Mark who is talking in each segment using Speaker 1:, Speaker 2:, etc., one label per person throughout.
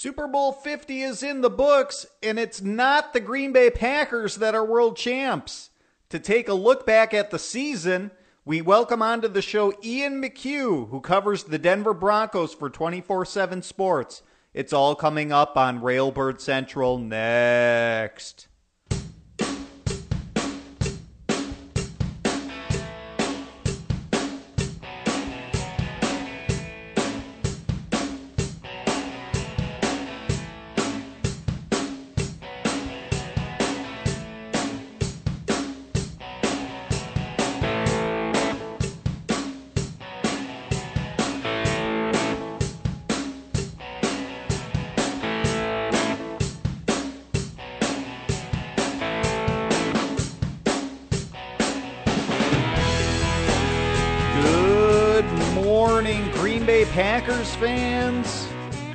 Speaker 1: Super Bowl 50 is in the books, and it's not the Green Bay Packers that are world champs. To take a look back at the season, we welcome onto the show Ian McHugh, who covers the Denver Broncos for 24/7 Sports. It's all coming up on Railbird Central next. Packers fans,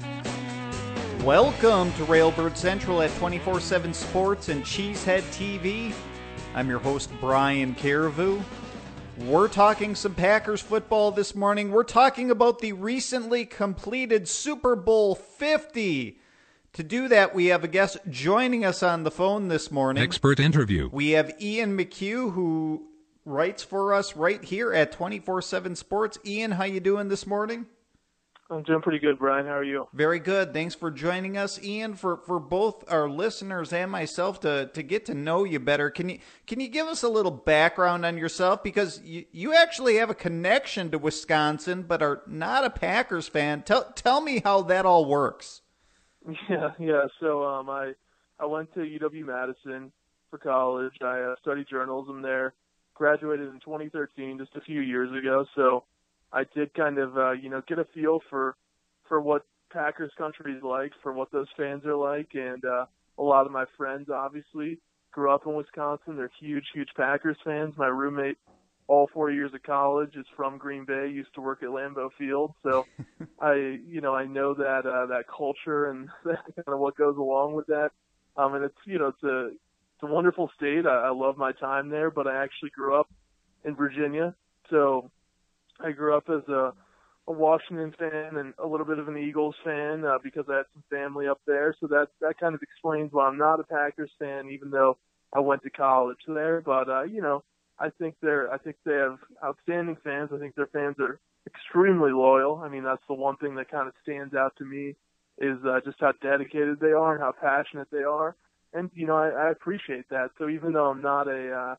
Speaker 1: welcome to Railbird Central at 24/7 Sports and Cheesehead TV. I'm your host, Brian Carrevu. We're talking some Packers football this morning. We're talking about the recently completed Super Bowl 50. To do that, we have a guest joining us on the phone this morning.
Speaker 2: Expert interview.
Speaker 1: We have Ian McHugh, who writes for us right here at 24/7 Sports. Ian, how you doing this morning?
Speaker 3: I'm doing pretty good, Brian. How are you?
Speaker 1: Very good. Thanks for joining us, Ian. For both our listeners and myself to get to know you better, can you give us a little background on yourself? Because you actually have a connection to Wisconsin, but are not a Packers fan. Tell me how that all works.
Speaker 3: Yeah. So I went to UW-Madison for college. I studied journalism there. Graduated in 2013, just a few years ago. So I did kind of, get a feel for what Packers country is like, for what those fans are like. And a lot of my friends, obviously, grew up in Wisconsin. They're huge Packers fans. My roommate, all 4 years of college, is from Green Bay, used to work at Lambeau Field. So I know that culture and kind of what goes along with that. And it's a wonderful state. I love my time there, but I actually grew up in Virginia. So I grew up as a Washington fan and a little bit of an Eagles fan because I had some family up there. So that kind of explains why I'm not a Packers fan, even though I went to college there. But I think they have outstanding fans. I think their fans are extremely loyal. I mean, that's the one thing that kind of stands out to me is just how dedicated they are and how passionate they are. And I appreciate that. So even though I'm not a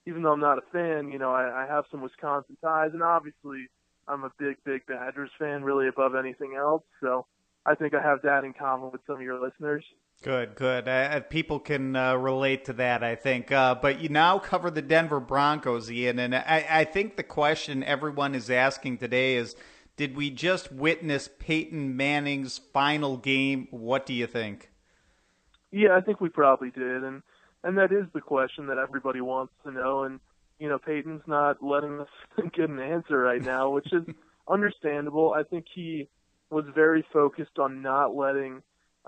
Speaker 3: fan, I have some Wisconsin ties, and obviously I'm a big Badgers fan, really above anything else. So I think I have that in common with some of your listeners.
Speaker 1: Good. People can relate to that, I think. But you now cover the Denver Broncos, Ian, and I think the question everyone is asking today is, did we just witness Peyton Manning's final game? What do you think?
Speaker 3: Yeah, I think we probably did, and that is the question that everybody wants to know. And Peyton's not letting us get an answer right now, which is understandable. I think he was very focused on not letting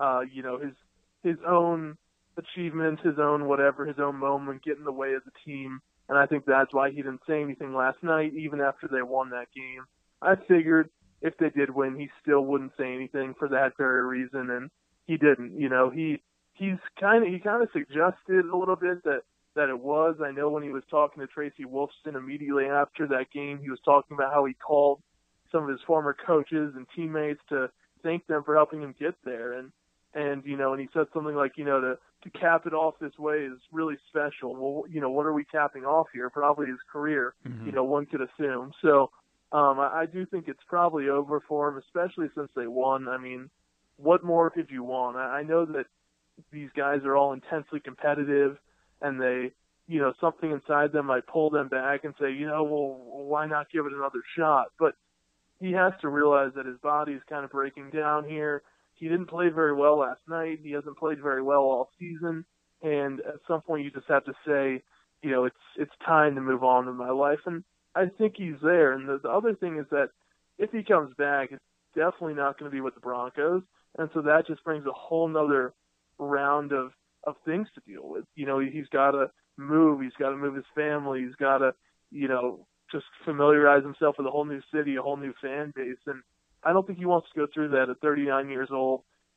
Speaker 3: his own achievements, his own whatever, his own moment get in the way of the team. And I think that's why he didn't say anything last night, even after they won that game. I figured if they did win, he still wouldn't say anything for that very reason, and he didn't. He kind of suggested a little bit that it was. I know when he was talking to Tracy Wolfson immediately after that game, he was talking about how he called some of his former coaches and teammates to thank them for helping him get there. And he said something like, to cap it off this way is really special. Well, what are we capping off here? Probably his career, one could assume. So I do think it's probably over for him, especially since they won. I mean, what more could you want? I know that these guys are all intensely competitive, and they, something inside them might pull them back and say, well, why not give it another shot? But he has to realize that his body is kind of breaking down here. He didn't play very well last night. He hasn't played very well all season. And at some point you just have to say, it's time to move on in my life. And I think he's there. And the other thing is that if he comes back, it's definitely not going to be with the Broncos. And so that just brings a whole nother round of things to deal with. He's got to move. He's got to move his family. He's got to, just familiarize himself with a whole new city, a whole new fan base. And I don't think he wants to go through that at 39 years old,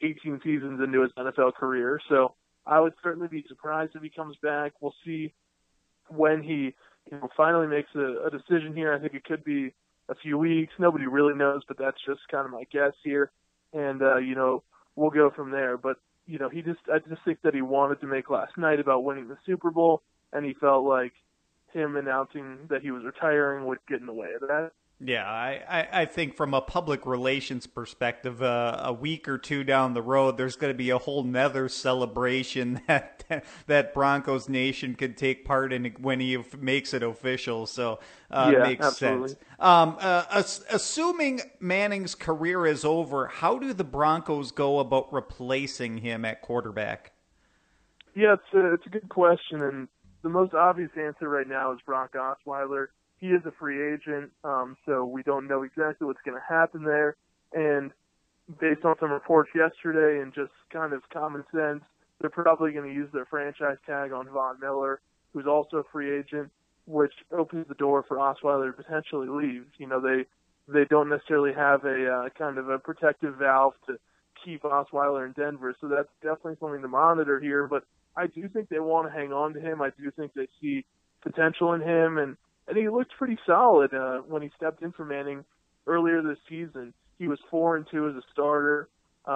Speaker 3: 18 seasons into his NFL career. So I would certainly be surprised if he comes back. We'll see when he finally makes a decision here. I think it could be a few weeks. Nobody really knows, but that's just kind of my guess here. And, we'll go from there. But, I just think that he wanted to make last night about winning the Super Bowl, and he felt like him announcing that he was retiring would get in the way of that.
Speaker 1: Yeah, I think from a public relations perspective, a week or two down the road, there's going to be a whole nother celebration that Broncos Nation could take part in when he makes it official. So it makes
Speaker 3: absolutely.
Speaker 1: sense. Assuming Manning's career is over, how do the Broncos go about replacing him at quarterback?
Speaker 3: Yeah, it's a good question, and the most obvious answer right now is Brock Osweiler. He is a free agent, so we don't know exactly what's going to happen there. And based on some reports yesterday and just kind of common sense, they're probably going to use their franchise tag on Von Miller, who's also a free agent, which opens the door for Osweiler to potentially leave. They don't necessarily have a kind of a protective valve to keep Osweiler in Denver, so that's definitely something to monitor here. But I do think they want to hang on to him. I do think they see potential in him, and he looked pretty solid when he stepped in for Manning earlier this season. He was 4-2 as a starter.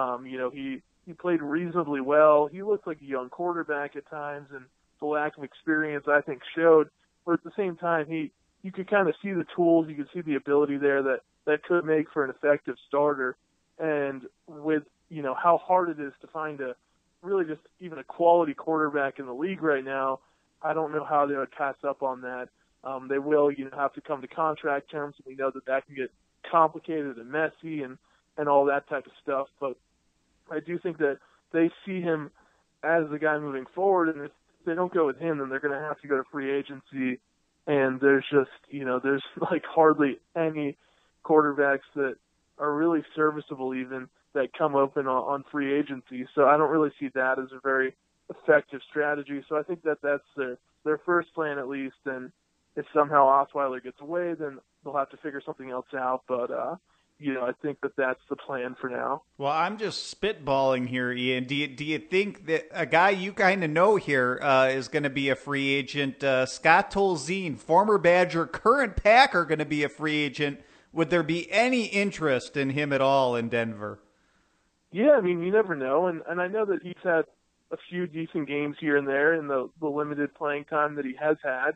Speaker 3: He played reasonably well. He looked like a young quarterback at times, and the lack of experience I think showed. But at the same time, you could kind of see the tools, you could see the ability there that could make for an effective starter. And with how hard it is to find really just even a quality quarterback in the league right now, I don't know how they would pass up on that. They will, have to come to contract terms, and we know that can get complicated and messy and all that type of stuff. But I do think that they see him as the guy moving forward, and if they don't go with him, then they're going to have to go to free agency. And there's just, there's like hardly any quarterbacks that are really serviceable even that come open on free agency. So I don't really see that as a very effective strategy. So I think that that's their first plan at least, and if somehow Osweiler gets away, then they'll have to figure something else out. But, I think that that's the plan for now.
Speaker 1: Well, I'm just spitballing here, Ian. Do you think that a guy you kind of know here is going to be a free agent? Scott Tolzien, former Badger, current Packer, going to be a free agent. Would there be any interest in him at all in Denver?
Speaker 3: Yeah, you never know. And I know that he's had a few decent games here and there in the limited playing time that he has had.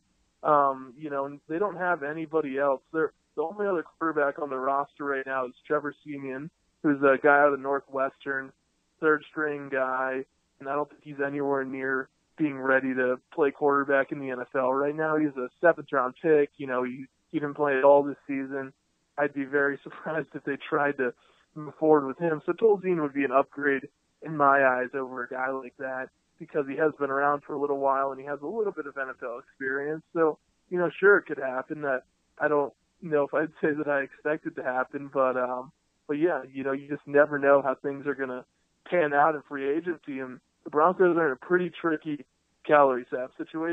Speaker 3: And they don't have anybody else. The only other quarterback on the roster right now is Trevor Siemian, who's a guy out of Northwestern, third-string guy, and I don't think he's anywhere near being ready to play quarterback in the NFL right now. He's a seventh-round pick. He didn't play at all this season. I'd be very surprised if they tried to move forward with him. So Tolzien would be an upgrade in my eyes over a guy like that, because he has been around for a little while and he has a little bit of NFL experience. So, sure, it could happen. That I don't know if I'd say that I expect it to happen, but yeah, you just never know how things are going to pan out in free agency, and the Broncos are in a pretty tricky salary cap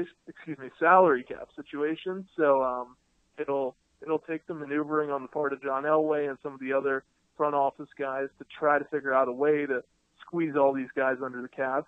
Speaker 3: situation. So, it'll take some maneuvering on the part of John Elway and some of the other front office guys to try to figure out a way to squeeze all these guys under the cap.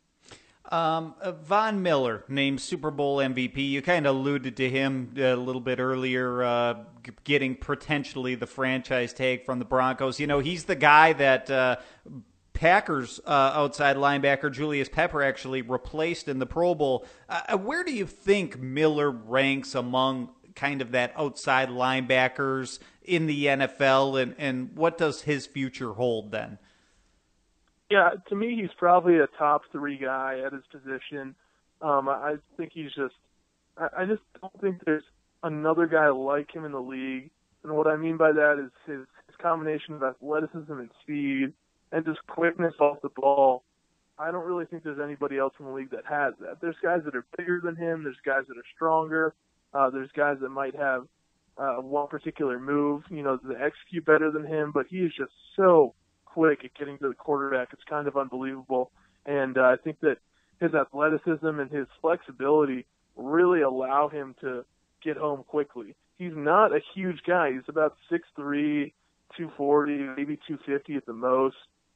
Speaker 1: Von Miller, named Super Bowl MVP. You kind of alluded to him a little bit earlier, getting potentially the franchise tag from the Broncos. He's the guy that Packers outside linebacker Julius Pepper actually replaced in the Pro Bowl. Where do you think Miller ranks among kind of that outside linebackers in the NFL, and what does his future hold then?
Speaker 3: Yeah, to me, he's probably a top 3 guy at his position. I think I just don't think there's another guy like him in the league. And what I mean by that is his combination of athleticism and speed and just quickness off the ball. I don't really think there's anybody else in the league that has that. There's guys that are bigger than him. There's guys that are stronger. There's guys that might have one particular move, that execute better than him. But he is just so quick at getting to the quarterback. It's kind of unbelievable. And I think that his athleticism and his flexibility really allow him to get home quickly. He's not a huge guy. He's about 6'3", 240, maybe 250 at the most.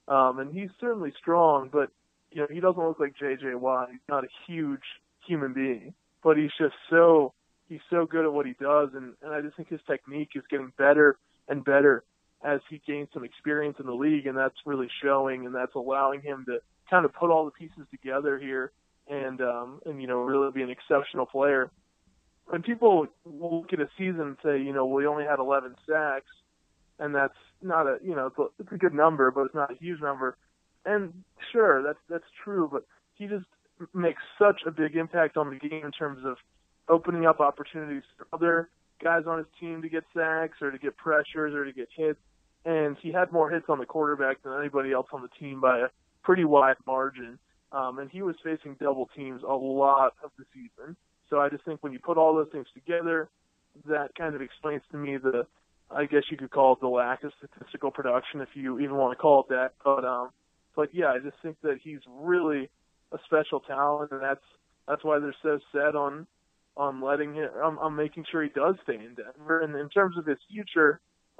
Speaker 3: And he's certainly strong, but he doesn't look like J.J. Watt. He's not a huge human being, but he's so good at what he does, and I just think his technique is getting better and better as he gains some experience in the league, and that's really showing, and that's allowing him to kind of put all the pieces together here and really be an exceptional player. When people will look at a season and say, well, he only had 11 sacks, and that's not it's a good number, but it's not a huge number. And sure, that's true, but he just makes such a big impact on the game in terms of opening up opportunities for other guys on his team to get sacks or to get pressures or to get hits. And he had more hits on the quarterback than anybody else on the team by a pretty wide margin. And he was facing double teams a lot of the season. So I just think when you put all those things together, that kind of explains to me I guess you could call it the lack of statistical production, if you even want to call it that. But yeah, I just think that he's really a special talent, and that's why they're so set on letting him, on making sure he does stay in Denver. And in terms of his future,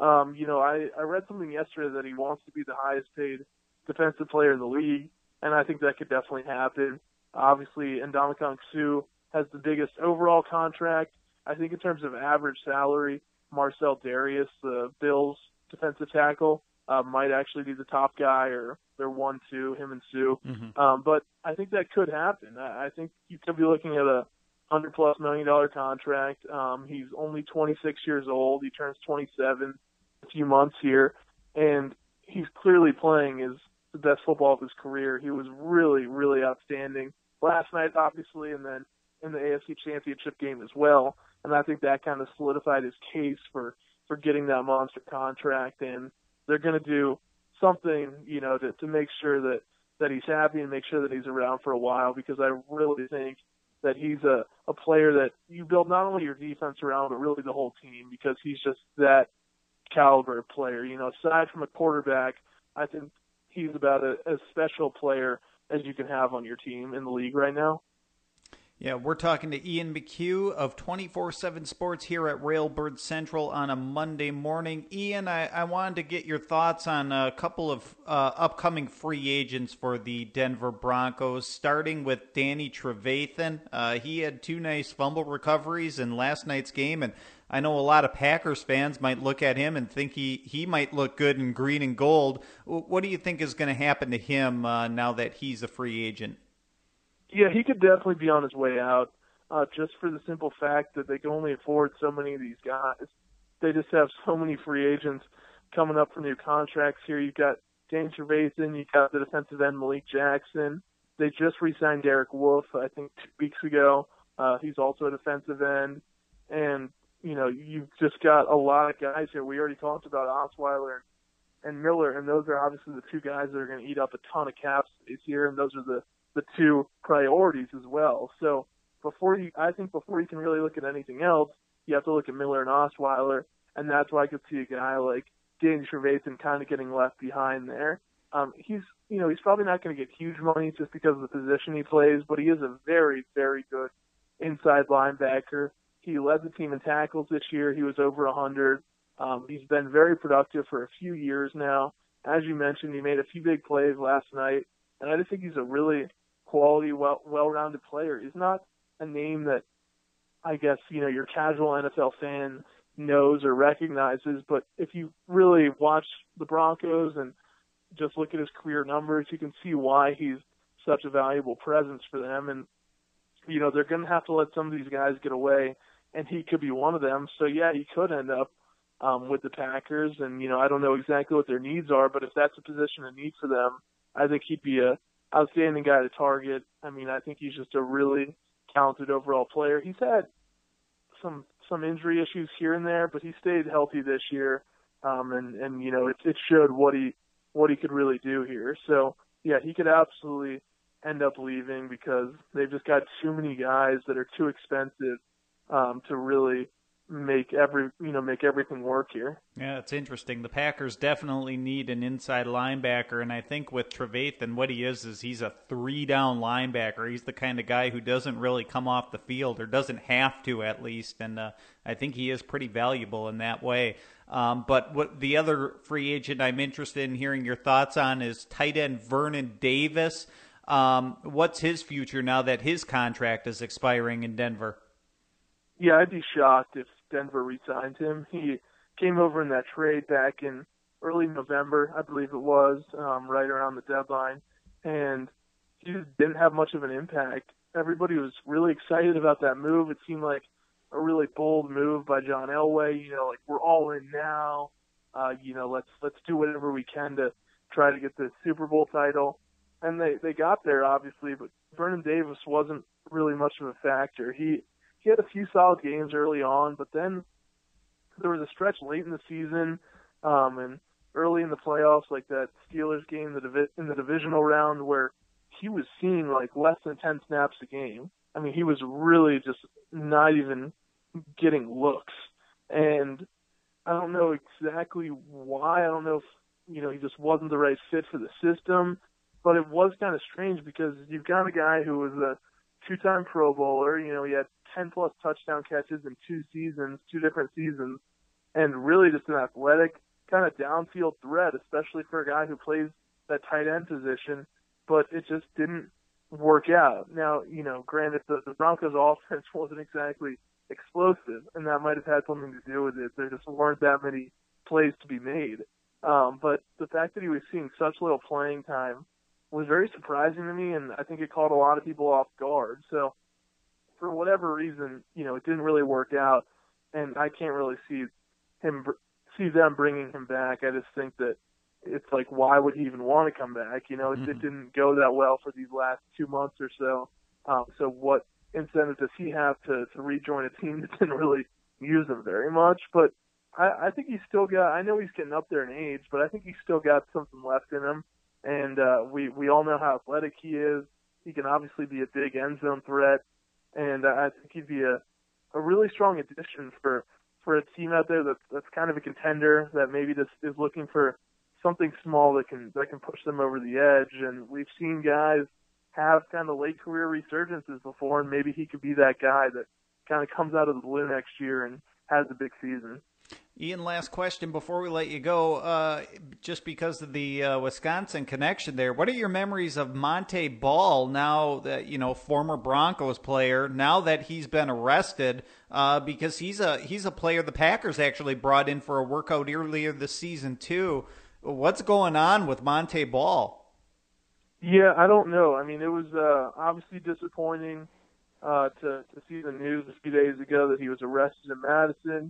Speaker 3: I read something yesterday that he wants to be the highest paid defensive player in the league, and I think that could definitely happen. Obviously, Ndamukong Suh has the biggest overall contract. I think in terms of average salary, Marcel Darius, the Bills defensive tackle, might actually be the top guy, or they're 1-2, him and Sue.
Speaker 1: Mm-hmm.
Speaker 3: But I think that could happen. I think you could be looking at a $100+ million contract. He's only 26 years old. He turns 27 a few months here, and he's clearly playing the best football of his career. He was really, really outstanding last night, obviously, and then in the AFC Championship game as well. And I think that kind of solidified his case for getting that monster contract. And they're going to do something, to make sure that he's happy and make sure that he's around for a while, because I really think that he's a player that you build not only your defense around, but really the whole team, because he's just that caliber player. Aside from a quarterback, I think he's about as special player as you can have on your team in the league right now.
Speaker 1: Yeah, we're talking to Ian McHugh of 24/7 Sports here at Railbird Central on a Monday morning. Ian, I wanted to get your thoughts on a couple of upcoming free agents for the Denver Broncos, starting with Danny Trevathan. He had 2 nice fumble recoveries in last night's game, and I know a lot of Packers fans might look at him and think he might look good in green and gold. What do you think is going to happen to him now that he's a free agent?
Speaker 3: Yeah, he could definitely be on his way out, just for the simple fact that they can only afford so many of these guys. They just have so many free agents coming up for new contracts here. You've got Danny Trevathan, you've got the defensive end Malik Jackson. They just re-signed Derek Wolfe, I think, 2 weeks ago. He's also a defensive end. And, you've just got a lot of guys here. We already talked about Osweiler and Miller, and those are obviously the 2 guys that are going to eat up a ton of cap space here, and those are the 2 priorities as well. So before you can really look at anything else, you have to look at Miller and Osweiler, and that's why I could see a guy like Danny Trevathan kind of getting left behind there. He's probably not going to get huge money just because of the position he plays, but he is a very, very good inside linebacker. He led the team in tackles this year. He was over 100. He's been very productive for a few years now. As you mentioned, he made a few big plays last night, and I just think he's a really quality, well-rounded player. He's not a name that I guess, your casual NFL fan knows or recognizes, but if you really watch the Broncos and just look at his career numbers, you can see why he's such a valuable presence for them. And, they're going to have to let some of these guys get away, and he could be one of them. So, yeah, he could end up with the Packers, and, I don't know exactly what their needs are, but if that's a position of need for them, I think he'd be a outstanding guy to target. I mean, I think he's just a really talented overall player. He's had some injury issues here and there, but he stayed healthy this year, and it showed what he could really do here. So yeah, he could absolutely end up leaving because they've just got too many guys that are too expensive to really make everything work here.
Speaker 1: Yeah, it's interesting. The Packers definitely need an inside linebacker, and I think with Trevathan, what he is he's a three-down linebacker. He's the kind of guy who doesn't really come off the field, or doesn't have to at least, and I think he is pretty valuable in that way. But what the other free agent I'm interested in hearing your thoughts on is tight end Vernon Davis. What's his future now that his contract is expiring in Denver?
Speaker 3: Yeah, I'd be shocked if Denver re-signed him. He came over in that trade back in early November, I believe it was, right around the deadline, and he just didn't have much of an impact. Everybody was really excited about that move. It seemed like a really bold move by John Elway. Like, we're all in now. Let's do whatever we can to try to get the Super Bowl title. And they got there, obviously, but Vernon Davis wasn't really much of a factor. He had a few solid games early on, but then there was a stretch late in the season and early in the playoffs, like that Steelers game in the divisional round, where he was seeing like less than 10 snaps a game. I mean, he was really just not even getting looks. And I don't know exactly why. I don't know if, he just wasn't the right fit for the system, but it was kind of strange because you've got a guy who was a two-time Pro Bowler. He had 10-plus touchdown catches in two different seasons, and really just an athletic kind of downfield threat, especially for a guy who plays that tight end position, but it just didn't work out. Now, granted, the Broncos offense wasn't exactly explosive, and that might have had something to do with it. There just weren't that many plays to be made. But the fact that he was seeing such little playing time was very surprising to me, and I think it caught a lot of people off guard. So for whatever reason, it didn't really work out, and I can't really see them bringing him back. I just think that it's like, why would he even want to come back? It didn't go that well for these last 2 months or so. So what incentive does he have to rejoin a team that didn't really use him very much? But I think he's still got, I know he's getting up there in age, but I think he's still got something left in him. And we all know how athletic he is. He can obviously be a big end zone threat. And I think he'd be a really strong addition for a team out there that's kind of a contender, that maybe just is looking for something small that can push them over the edge. And we've seen guys have kind of late career resurgences before, and maybe he could be that guy that kind of comes out of the blue next year and has a big season.
Speaker 1: Ian, last question before we let you go. Just because of the Wisconsin connection there, what are your memories of Montee Ball, now that, former Broncos player, now that he's been arrested, because he's a player the Packers actually brought in for a workout earlier this season too. What's going on with Montee Ball?
Speaker 3: Yeah, I don't know. I mean, it was obviously disappointing to see the news a few days ago that he was arrested in Madison.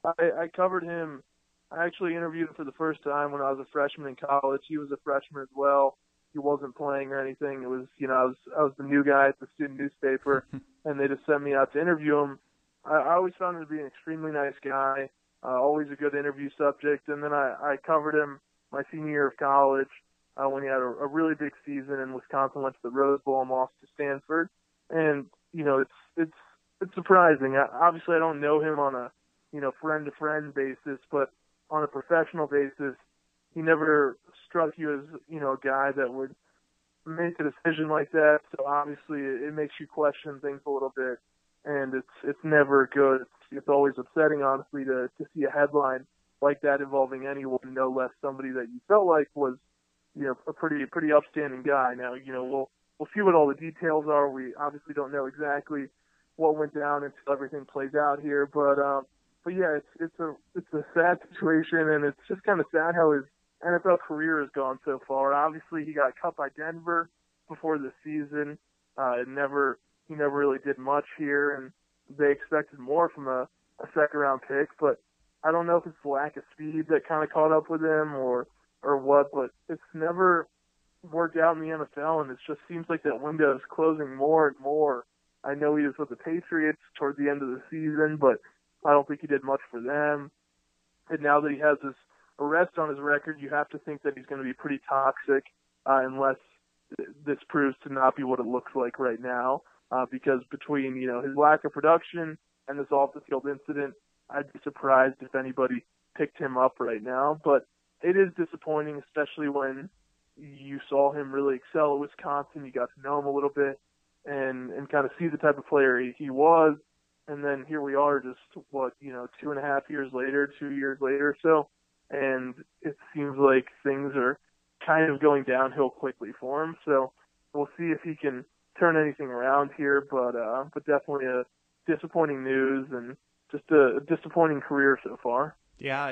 Speaker 3: I covered him. I actually interviewed him for the first time when I was a freshman in college. He was a freshman as well. He wasn't playing or anything. It was, I was the new guy at the student newspaper, and they just sent me out to interview him. I always found him to be an extremely nice guy, always a good interview subject. And then I covered him my senior year of college when he had a really big season, and Wisconsin went to the Rose Bowl and lost to Stanford. And it's surprising. Obviously, I don't know him on a friend-to-friend basis, but on a professional basis, he never struck you as, a guy that would make a decision like that. So obviously it makes you question things a little bit, and it's never good. It's always upsetting, honestly, to see a headline like that involving anyone, no less somebody that you felt like was, a pretty upstanding guy. Now, we'll see what all the details are. We obviously don't know exactly what went down until everything plays out here, but yeah, it's a sad situation, and it's just kind of sad how his NFL career has gone so far. Obviously, he got cut by Denver before the season. He never really did much here, and they expected more from a second-round pick. But I don't know if it's the lack of speed that kind of caught up with him or what. But it's never worked out in the NFL, and it just seems like that window is closing more and more. I know he was with the Patriots toward the end of the season, but I don't think he did much for them. And now that he has this arrest on his record, you have to think that he's going to be pretty toxic unless this proves to not be what it looks like right now. Because between, his lack of production and this off-the-field incident, I'd be surprised if anybody picked him up right now. But it is disappointing, especially when you saw him really excel at Wisconsin. You got to know him a little bit and kind of see the type of player he was. And then here we are just, 2.5 years later, 2 years later or so. And it seems like things are kind of going downhill quickly for him. So we'll see if he can turn anything around here. But definitely a disappointing news and just a disappointing career so far.
Speaker 1: Yeah,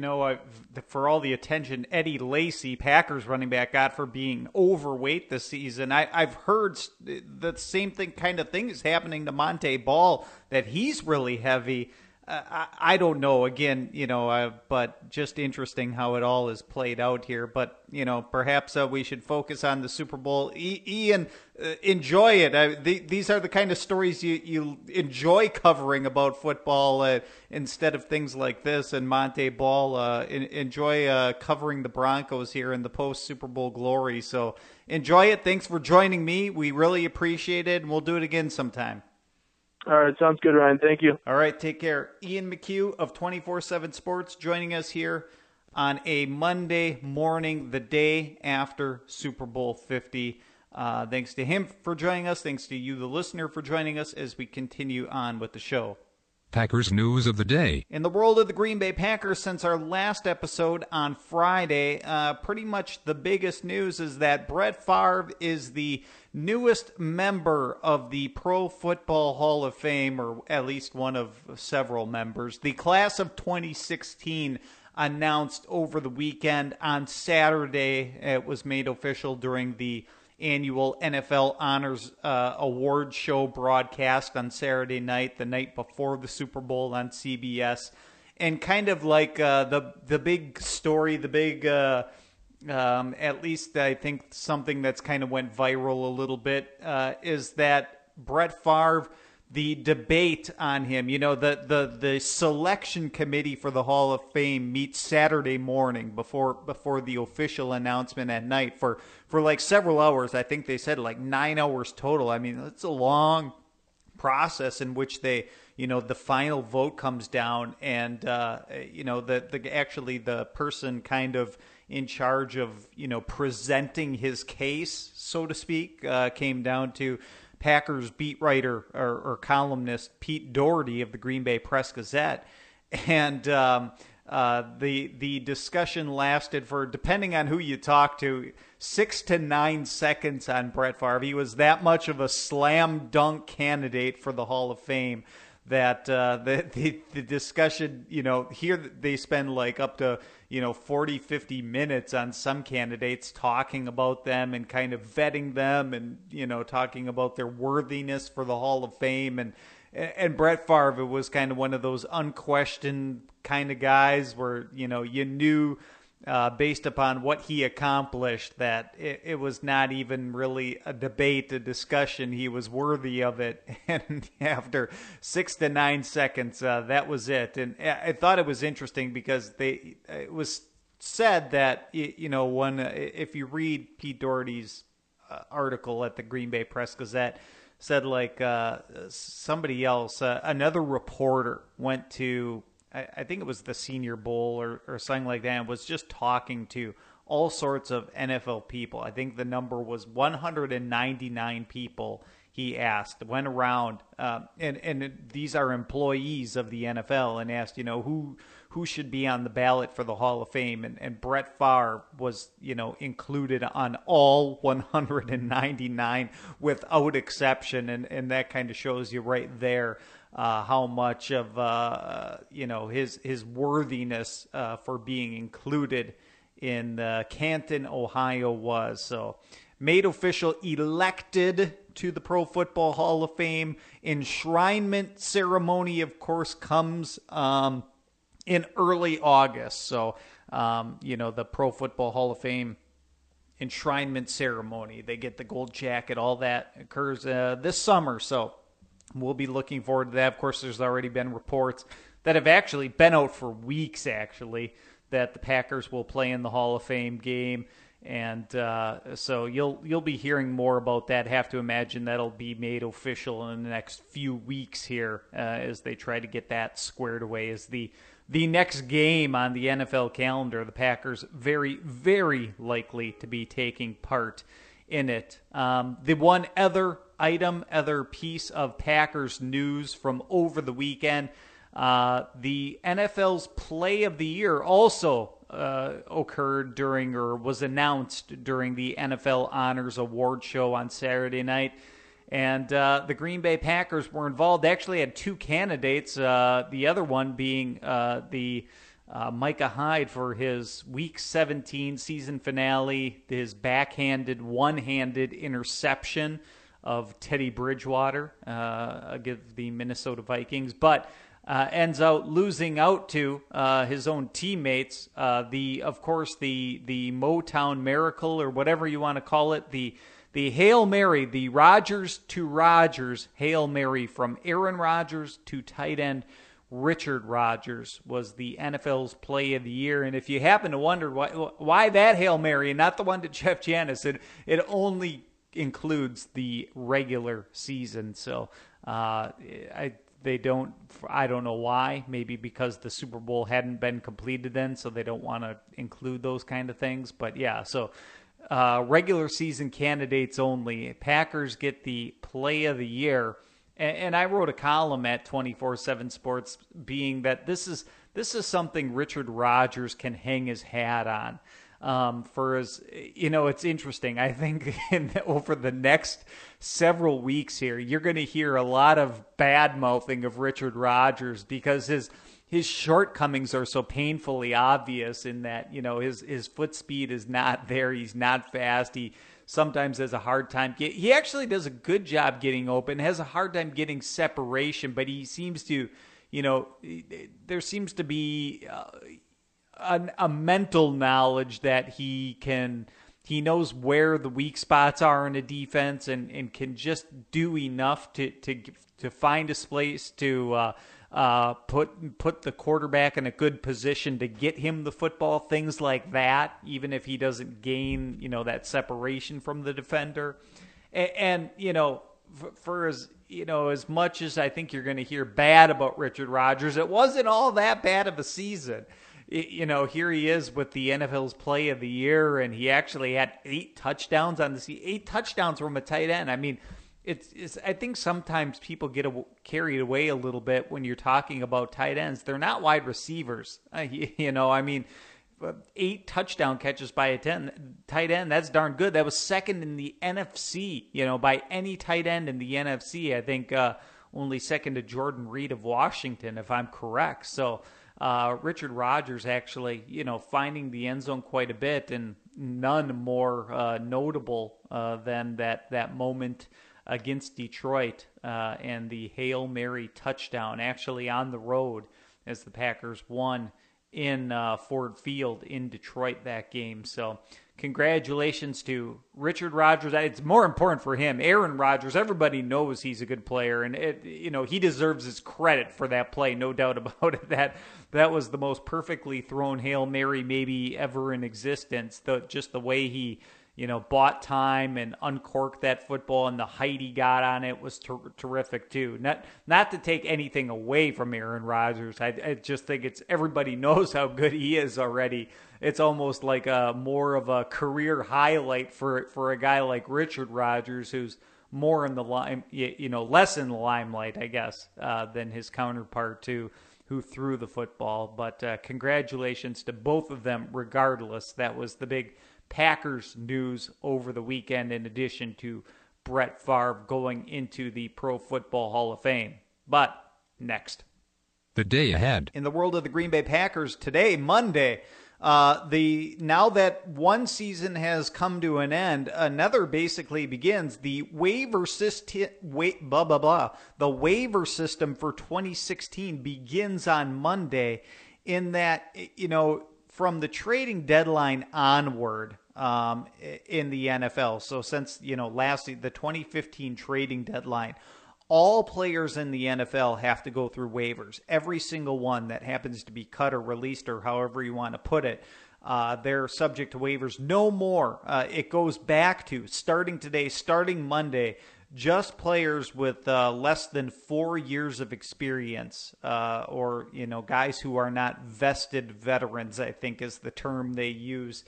Speaker 1: for all the attention Eddie Lacy, Packers running back, got for being overweight this season, I've heard the same kind of thing is happening to Montee Ball, that he's really heavy. I don't know. Again, but just interesting how it all is played out here. But, perhaps we should focus on the Super Bowl. Ian, enjoy it. These are the kind of stories you enjoy covering about football instead of things like this. And Montee Ball, enjoy covering the Broncos here in the post-Super Bowl glory. So enjoy it. Thanks for joining me. We really appreciate it, and we'll do it again sometime.
Speaker 3: All right, sounds good, Ryan. Thank you.
Speaker 1: All right, take care. Ian McHugh of 24/7 Sports joining us here on a Monday morning, the day after Super Bowl 50. Thanks to him for joining us. Thanks to you, the listener, for joining us as we continue on with the show.
Speaker 2: Packers news of the day.
Speaker 1: In the world of the Green Bay Packers, since our last episode on Friday, pretty much the biggest news is that Brett Favre is the newest member of the Pro Football Hall of Fame, or at least one of several members. The class of 2016 announced over the weekend. On Saturday, it was made official during the annual NFL Honors Award Show broadcast on Saturday night, the night before the Super Bowl on CBS. And kind of like the big story, the big, at least I think something that's kind of went viral a little bit, is that Brett Favre, the debate on him, the selection committee for the Hall of Fame meets Saturday morning before the official announcement at night for like several hours. I think they said like 9 hours total. I mean, it's a long process in which they, the final vote comes down, and the person kind of in charge of presenting his case, so to speak, came down to Packers beat writer or columnist Pete Doherty of the Green Bay Press-Gazette. And the discussion lasted for, depending on who you talk to, 6 to 9 seconds on Brett Favre. He was that much of a slam dunk candidate for the Hall of Fame that the discussion, here they spend like up to 40, 50 minutes on some candidates, talking about them and kind of vetting them and, talking about their worthiness for the Hall of Fame. And Brett Favre was kind of one of those unquestioned kind of guys where, you knew based upon what he accomplished that it was not even really a debate, a discussion. He was worthy of it. And after 6 to 9 seconds, that was it. And I thought it was interesting because it was said that, if you read Pete Doherty's article at the Green Bay Press-Gazette, said like somebody else, another reporter went to, I think it was the Senior Bowl or something like that, and was just talking to all sorts of NFL people. I think the number was 199 people he asked, went around, and these are employees of the NFL, and asked, who should be on the ballot for the Hall of Fame, and Brett Favre was, included on all 199 without exception, and that kind of shows you right there how much of his worthiness for being included in Canton, Ohio was. So made official, elected to the Pro Football Hall of Fame. Enshrinement ceremony, of course, comes in early August. So, the Pro Football Hall of Fame enshrinement ceremony, they get the gold jacket, all that occurs this summer. So we'll be looking forward to that. Of course, there's already been reports that have actually been out for weeks, that the Packers will play in the Hall of Fame game. And so you'll be hearing more about that. Have to imagine that'll be made official in the next few weeks here as they try to get that squared away as the next game on the NFL calendar. The Packers very, very likely to be taking part in it. The one other piece of Packers news from over the weekend, the NFL's Play of the Year also occurred during or was announced during the NFL Honors Award show on Saturday night. And the Green Bay Packers were involved. They actually had two candidates, the other one being the Micah Hyde for his Week 17 season finale, his backhanded, one-handed interception of Teddy Bridgewater against the Minnesota Vikings. But ends out losing out to his own teammates. Of course, the Motown Miracle, or whatever you want to call it, the Hail Mary, the Rodgers to Rodgers Hail Mary from Aaron Rodgers to tight end Richard Rodgers was the NFL's Play of the Year. And if you happen to wonder why that Hail Mary and not the one to Jeff Janis, it only includes the regular season. So I don't know why. Maybe because the Super Bowl hadn't been completed then, so they don't want to include those kind of things. But yeah, so regular season candidates only. Packers get the Play of the Year. And I wrote a column at 24/7 Sports being that this is something Richard Rodgers can hang his hat on. For his, it's interesting. I think over the next several weeks here, you're going to hear a lot of bad mouthing of Richard Rodgers because his shortcomings are so painfully obvious in that, his foot speed is not there. He's not fast. He sometimes has a hard time. He actually does a good job getting open, has a hard time getting separation, but he seems to, there seems to be a mental knowledge that he knows where the weak spots are in a defense and can just do enough to find a place to put the quarterback in a good position to get him the football, things like that, even if he doesn't gain, that separation from the defender. And for as much as I think you're going to hear bad about Richard Rodgers, it wasn't all that bad of a season. Here he is with the NFL's Play of the Year, and he actually had 8 touchdowns on the season. 8 touchdowns from a tight end. I mean, it's. I think sometimes people get carried away a little bit when you're talking about tight ends. They're not wide receivers. 8 touchdown catches by a tight end. That's darn good. That was second in the NFC. By any tight end in the NFC. I think only second to Jordan Reed of Washington, if I'm correct. So Richard Rodgers actually, finding the end zone quite a bit, and none more notable than that moment against Detroit and the Hail Mary touchdown, actually on the road as the Packers won in Ford Field in Detroit that game. So congratulations to Richard Rodgers. It's more important for him. Aaron Rodgers, everybody knows he's a good player, and he deserves his credit for that play, no doubt about it. That was the most perfectly thrown Hail Mary maybe ever in existence. Just the way he bought time and uncorked that football, and the height he got on it was terrific too. Not to take anything away from Aaron Rodgers. I just think everybody knows how good he is already. It's almost like more of a career highlight for a guy like Richard Rodgers, who's more in the less in the limelight, I guess, than his counterpart who threw the football. But congratulations to both of them regardless. That was the big Packers news over the weekend, in addition to Brett Favre going into the Pro Football Hall of Fame. But next.
Speaker 2: The day ahead.
Speaker 1: In the world of the Green Bay Packers today, Monday, now that one season has come to an end, another basically begins. The waiver system, the waiver system for 2016 begins on Monday. In that, from the trading deadline onward, in the NFL. So since, the 2015 trading deadline, all players in the NFL have to go through waivers. Every single one that happens to be cut or released, or however you want to put it, they're subject to waivers. No more. It goes back to starting today, starting Monday, just players with less than 4 years of experience, or guys who are not vested veterans, I think is the term they use.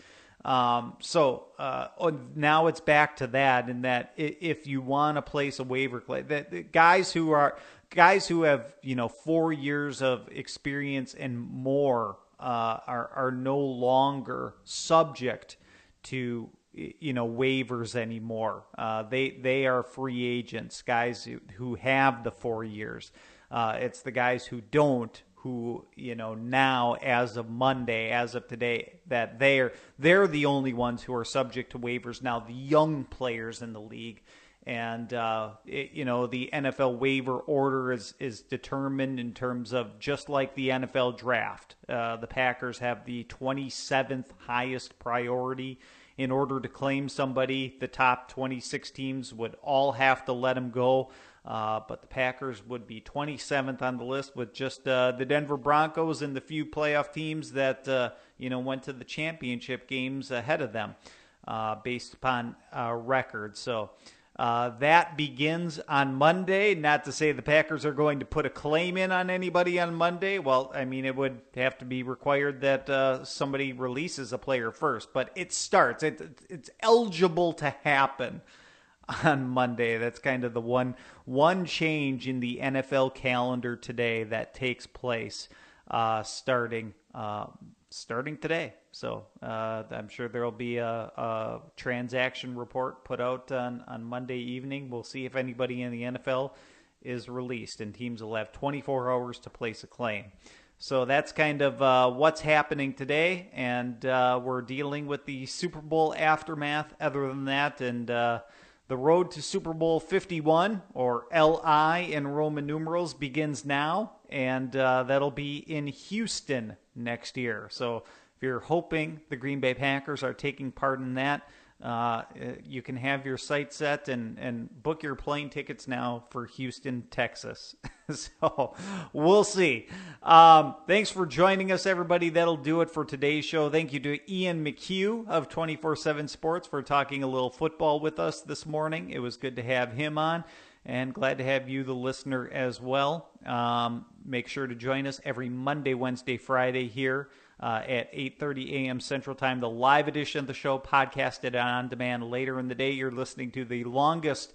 Speaker 1: So now it's back to that, in that if you want to place a waiver claim, that guys who have 4 years of experience and more are no longer subject to waivers anymore. They are free agents, guys who have the 4 years. It's the guys who don't, who now, as of Monday, as of today, that they're the only ones who are subject to waivers now, the young players in the league. And the NFL waiver order is determined in terms of, just like the NFL draft, the Packers have the 27th highest priority. In order to claim somebody, the top 26 teams would all have to let him go. But the Packers would be 27th on the list, with just the Denver Broncos and the few playoff teams that went to the championship games ahead of them, based upon record. So that begins on Monday. Not to say the Packers are going to put a claim in on anybody on Monday. Well, I mean, it would have to be required that somebody releases a player first. But it starts. It's eligible to happen on Monday. That's kind of the one change in the NFL calendar today that takes place starting today. So I'm sure there will be a transaction report put out on Monday evening. We'll see if anybody in the NFL is released, and teams will have 24 hours to place a claim. So that's kind of what's happening today, and we're dealing with the Super Bowl aftermath other than that, and the road to Super Bowl 51, or LI in Roman numerals, begins now, and that'll be in Houston next year. So if you're hoping the Green Bay Packers are taking part in that, you can have your sights set and book your plane tickets now for Houston, Texas. So we'll see. Thanks for joining us, everybody. That'll do it for today's show. Thank you to Ian McHugh of 24/7 Sports for talking a little football with us this morning. It was good to have him on, and glad to have you, the listener, as well. Make sure to join us every Monday, Wednesday, Friday here at 8:30 a.m. Central Time. The live edition of the show, podcasted on demand later in the day. You're listening to the longest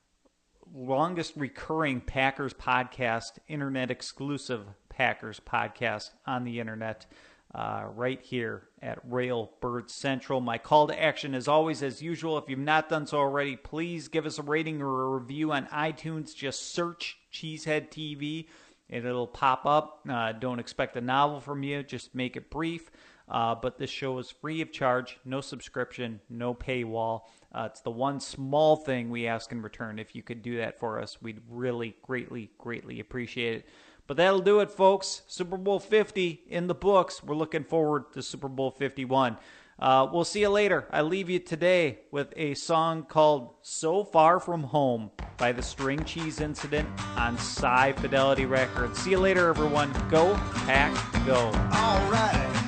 Speaker 1: recurring Packers podcast, internet exclusive Packers podcast on the internet, right here at Railbird Central. My call to action, as always, as usual, if you've not done so already, please give us a rating or a review on iTunes. Just search Cheesehead TV and it'll pop up. Don't expect a novel from you. Just make it brief. But this show is free of charge, no subscription, no paywall. It's the one small thing we ask in return. If you could do that for us, we'd really greatly appreciate it. But that'll do it, folks. Super Bowl 50 in the books. We're looking forward to Super Bowl 51. We'll see you later. I leave you today with a song called So Far From Home by the String Cheese Incident on Psy Fidelity Records. See you later, everyone. Go, Pack, go.
Speaker 4: All right.